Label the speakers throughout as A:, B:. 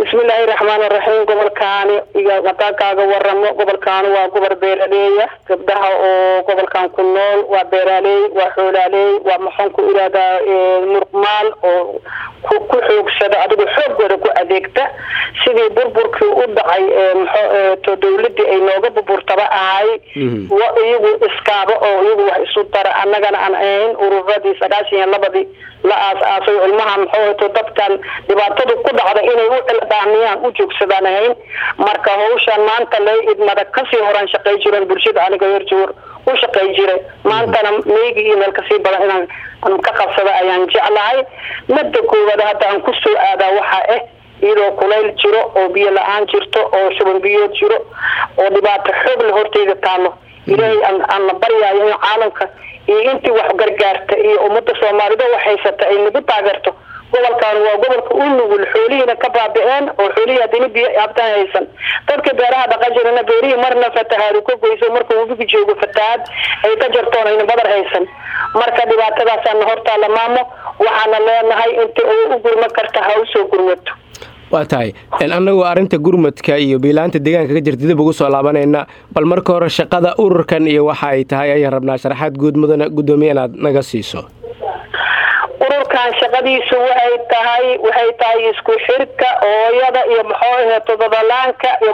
A: بسم الله الرحمن الرحيم قبل كان قطاكاga waramo gobolkan waa gobol beeraleey gabdhaha oo gobolkan ku nool waa beeraleey waa xoolaaleey waa maxan ku iraada murqmaal oo ku xoogsada adigu xoogooda ku adeegta sidii burburkii u dhacay to dawladda ay nooga burburtaba ahay waa iyagu iskaaba oo iyagu wax isu dara annagana aan ahayn ururadii 92 la aasay ilmaha maxay dadkan dhibaatada ku dhacda inay u cildaamiyaan u joogsadaan ahayn marka hawshan maanta lay idmada ka sii horan shaqay jireen bulshada aniga yarjoor u shaqay jiray maantana meegi email ka sii badan inaan ka qabsado ayaan jeclahay madda koowaad hadda aan ku soo aadaa waxa iyadoo kuleyl jiro oo biyo la'aan jirto oo shuban biyo jiro oo dhibaato xoog leh hortayda taalo ilaahay aan la baryayo in caalamka iyo intii wax gargaarta iyo ummadda Soomaalida waxay haysata ay nagu taageerto gobolkan waa gobolka uu nugul xoolihiina ka baaba'een oo xoolihi hadii biyo abtaan haysan dadka beeraha dhaqajirana beerihi marna fatahaadu ku goyso marka uu ugu joogo fatahaad ay ka jartoon in badar haysan marka dhibaatadaas aan horta la maamo waxaana leenahay inta uu gurma karta ha u soo gurmato
B: waa tahay anagu arinta gurmadka iyo biilaanta deegaanka ka jirta dib ugu soo laabanayna bal marka hore shaqada ururkan iyo waxa ay tahay ayaan rabnaa sharaxaad guud mudana gudoomiye inaad naga siiso
A: ururkan shaqadiisu waxay tahay isku xirka hooyada iyo todobalaanka iyo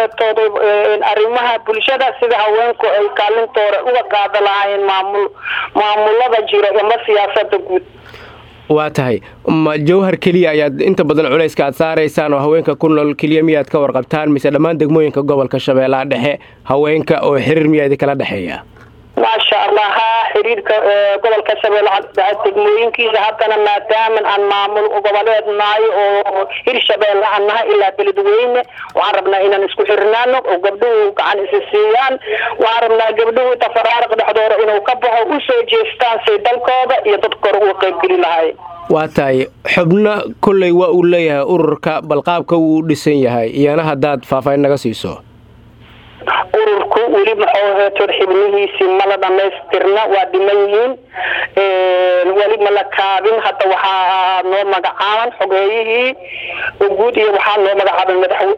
A: arrimaha bulshada sida haweenku ay kaalintooda uga qaadan lahaayeen maamulada jira ama siyaasadda guud
B: waa tahay jawhar kaliya ayaad inta badan culayska aad saaraysaan oo haweenka ku nool kaliya miyaad ka warqabtaan mise dhammaan degmooyinka gobolka Shabeellaha Dhexe haweenka oo xiriir miyaad kala dhaxeeya
A: ما شاء الله حرير قبل كسبل دegmooyinkiisa hadana maadaama aan maamul goboleed naay oo hirshabeelle annaha ilaa beledweyne waxaan rabnaa inaan isku xirnaano oo gabdhuhu gacan isisiiyaan waxaan rabnaa gabdhuhu tafaraarq dhexdooda inuu ka baxo u soo jeestaan si dalkooda iyo dadkooda u qayb gali lahaayeen
B: waa tahay xubna kullay waa uu leeyahay ururka balqaabka uu dhisan yahay iyana hadaad faafaahin naga siiso ururku wali maxaa xibnihiisi mala dhameystirna waa dhimanyihiin wali mala kaabin hadda waxaa noo magacaaban xogeeyihii guud iyo waxaa noo magacaaban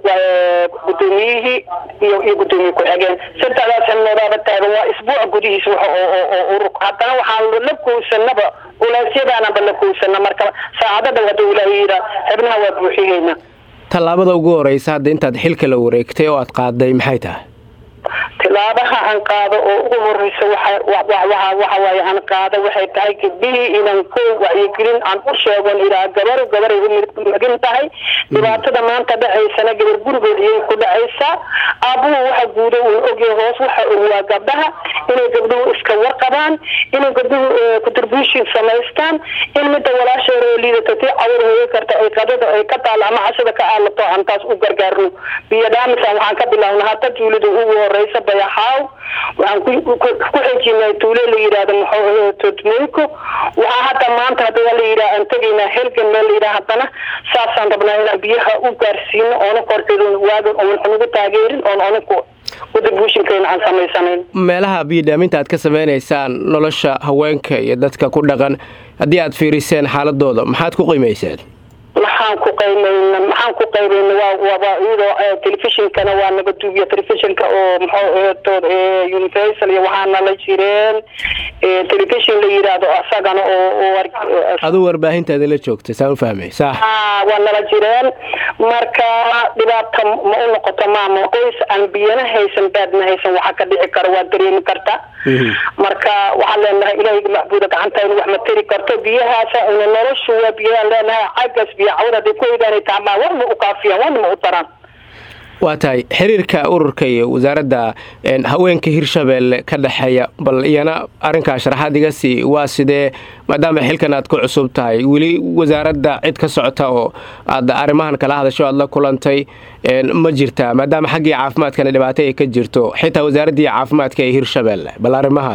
B: gudoomiyihii iyo gudoomiye ku-xigeen saddexdaas noodaba taagan waa isbuuc gudihiisa oo ururku haddana waxaan la koosanaba ulaasyadaanaba la koosana marka saacadada hadda ilaahay yira xibnaha waa buuxiyeyna tallaabada ugu horeysa hadda intaad xilka la wareegtay oo aad qaaday maxay tahay
A: tilaabaha aan qaado oo ugu horeysa waxa way aan qaado waxay tahay gabdhihii inaan ku wacyigelin aan u sheegon ilaa gabar ay magin tahay dhibaatada maanta dhacaysana gabar gurigeed ayay ku dhacaysaa aabuhu waxa guudo uu ogyahay hoos waxa uu waa gabdhaha inay gabdhuhu iska warqabaan inay gabdhuhu contribution samaystaan in midda walaasheeda oo liidatay awrheey karta ay qadada ay ka taala ama casada ka aalato aan taas u gargaarno biyadaamisa waxaan ka bilawnaa hadda tuulada ugu horeysa bayaxaaw waxaan ku xijinay tuulo la yiraahdo maxaa waxa hadda maanta hadda la yiraahdo aan tagaynaa helgan meel la yiraahdo hadana saasaan rabnaa inaan biyaha u gaarsiino oo qorteedu waagan oo waxaan ugu taageerin oo ku contribution-keena aan sameysanayn
B: meelaha biyadaaminta aad ka sameeynaysan nolosha haweenka iyo dadka ku dhaqan haddii aad fiiriseen xaaladooda maxaad ku qiimeyseen
A: maxaan ku qaybayna waa iyadoo telefishinkana waa naga duubiya telefishinka oo universal iyo waxaana la jireen telefishin la yiraahdo asagana oo
B: adu warbaahintaada la joogtay saan u fahmay sax
A: waa nala jireen marka dhibaato ma u noqoto maamo qoys aan biyana haysan baadna haysan waxa ka dhici karo waa dareemi karta marka waxaan leenahay ilaahay macbuuda gacanta inuu wax ma tiri karto biyahaas inuu noloshu waa biyaha leenahay cagas biyaha hadii ku idaanay taamaa waxba u kaafiyaan waxba u taraan
B: waa tahay xiriirka ururka iyo wasaaradda haweenka Hirshabeelle ka dhaxeeya bal iyana arinka sharaxaad iga sii waa sidee maadaama xilkan aad ku cusub tahay wali wasaaradda cid ka socota oo aad arimahan kala hadasho aad la kulantay ma jirtaa maadaama xaggii caafimaadkana dhibaato ay ka jirto xitaa wasaaradda caafimaadka ee Hirshabeelle bal arimahaas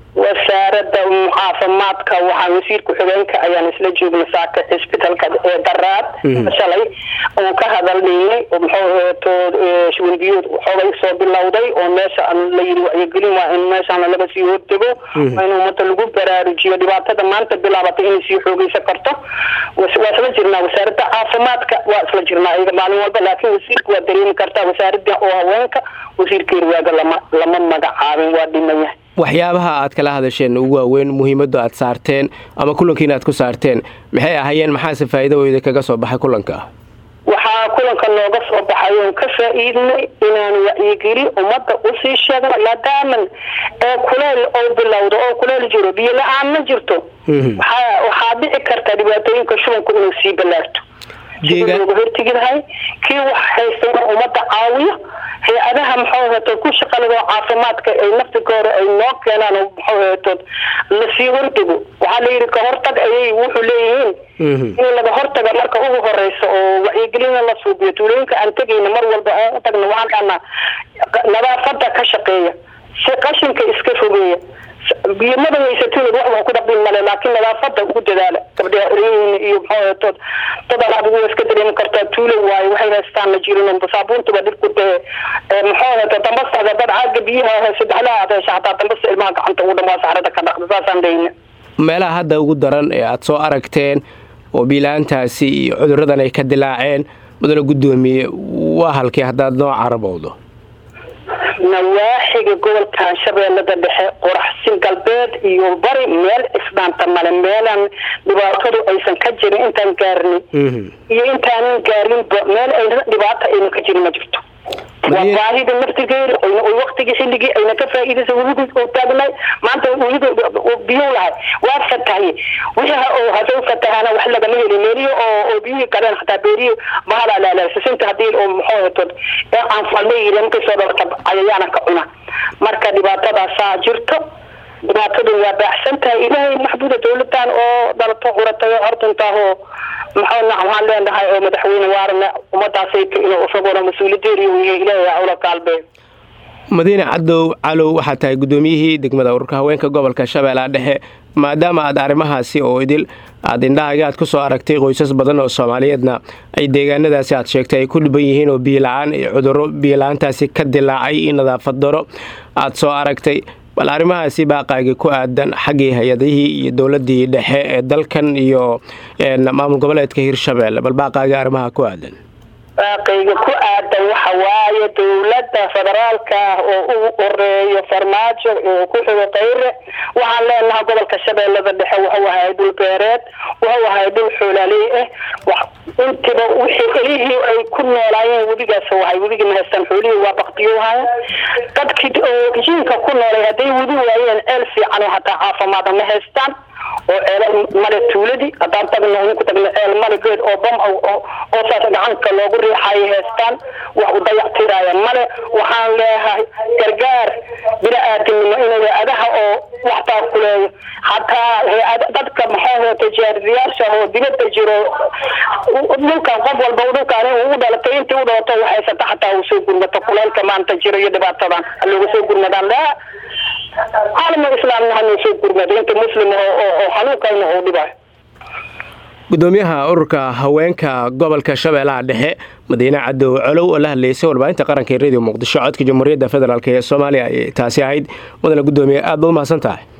A: wasaaradda caafimaadka waxaan wasiirka xogeenka ayaan isla joognay saaka isbitaalka ee Daraad shalay oo ka hadalnay oo muxuu shawindiyood xoogay soo bilowday oo meesha la yiri wacyigelin waa in meesha laga sii hortago in ummadda lagu baraarujiyo dhibaatada maanta bilaabatay in si xoogaysa karto wasla jirnaa wasaaradda caafimaadka waa isla jirnaa iyaga maalin walba laakiin wasiirku waa dareemi kartaa wasaaradda oo haweenka wasiirkeedu waaga lama magacaabin waa dhimaya
B: waxyaabaha aad kala hadasheen ugu waaweyn muhiimadda aad saarteen ama kulankiina aad ku saarteen maxay ahaayeen maxaase faa'iidooyinka kaga soo baxay kulanka
A: waxaa kulanka nooga soo baxay oo ka faa'iidnay inaan wacyigelin ummadda u sii sheegno maadaama kuleel oo bilowdo oo kuleel jiro biyo la'aan ma jirto waxaa dhici karta dhibaatooyinka shubanku inuu sii balaarto deegaanka hortigidahay kii wax haysta ummadda caawiyo hay-adaha muxuu ku shaqalada caafimaadka ay naftigooda ay noo keenaan muxuu la sii hortago waxaa la yiri ka hortag ayay wuxuu leeyihiin in laga hortaga marka ugu horeyso oo wacyigelin la suubiyo tuulooyinka aan tagayna mar walba oo u tagno waxaan nadaafada ka shaqeeya si qashinka iska fogeeya biyamada haysatiin wax ku dhaqin male laakiin nadaafada ugu dadaala gabdhaha iyo muxuu dadana ugu iska dareemi kartaa tuulo waay waxay haystaan la jirin saabuunta waa dhibku muxuu dambasta dad caaga biyaha saddexlaha aad shaqada dambasta ilmaha gacanta ugu dhamaa saarada ka dhaqda saasaan deeyna
B: meelaha hadda ugu daran ee aad soo aragteen oo biilaantaasi iyo cuduradan ay ka dilaaceen mudane gudoomiye waa halkii haddaad noo carabowdo
A: nawaaxiga gobolka shabeellada dhexe qoraxsin galbeed iyo bari meel isdhaanta male meelan dhibaatadu aysan ka jirin intaan gaarnay iyo intaanan gaarin meel ay dhibaato ayna ka jirin ma jirto wabaahida naftigeeda oo waqtiga xilligii ayna ka faa'iideysan weliba oo taagnay maanta weliba biyo lahay waa fatahay waxa oo hadoo fatahana wax laga meelay meeliyo oo biyo kale xataa beeriyo bahala la sinta hadii oo muxuu aan falmeeyay ka soo dhorta ayaana ka cuna marka dhibaatada saa jirto dhibaatadu waa baaxsantahay ilaahay maxbuuda dawladdan oo dalto quratay hortantaho maxaa waxaan leenahay oo madaxweyne waarna ummadaasay inuu usagoo mas'uuliyaddeedu yahay ilaahay awla qalbay
B: madiina cadow calow waxa tahay gudoomiyihii degmada ururka haweenka gobolka Shabeellaha Dhexe maadaama aad arimahaasi oo idil aad indhahaaga ku soo aragtay qoysas badan oo Soomaaliyeedna ay deegaanadaasi aad sheegtay ay ku dhiban yihiin oo biyo la'aan iyo cudurro biyo la'aantaasi ka dilaacay in nadaafad daro aad soo aragtay bal arimahaasi baaqaaga ku aadan xaggii hay'adihii iyo dawladii dhexe ee dalkan iyo maamul goboleedka Hirshabeelle bal baaqaaga arimaha ku aadan
A: baaqayga ku aadan waxa waaye dawladda federaalka oo u horeeyo farmaajo oo ku xigo qayre waxaan leenahay gobolka Shabeellada Dhexe waxa wahay dhul beereed waxa wahay dhul xoolaaley wax intiba wixii ilaahay ay ku noolaayeen wadigaas wahay wadiga ma haystaan xoolihii waa baqtiyohay dadkii oo jinka ku noolay haday wadi waayeen eel fiican oo hataa caafimaad ma haystaan oo eelal male tuuladii haddaan tagno ku tagno eel malegeed oo bam oo saas gacanka loogu riixay haystaan wax u dayactiraya male waxaan leeyahay gargaar bila aadinimo inay adaha oo waxtaa ku leeyo hataa dadka maxaa tijaariyaasha oo dibadda jiro dhulka qof walba dhulkaan uu dhalatay intii u dhawto waxay sataa uu soo gurmato kuleelka maanta jiro iyo dhibaatadan lagu soo gurmadaan la عالم الإسلام نحن نشوف قرمة أنت مسلم أو حنوك أو نهودبه
B: gudoomiyaha ururka haweenka gobolka Shabeellaha Dhexe Madiina Cadow Calow oo la hadlaysay warbaahinta qaranka ee Radio Muqdisho codka Jamhuuriyadda Federaalka ee Soomaaliya taasi ahayd wadana gudoomiye aad u mahadsantahay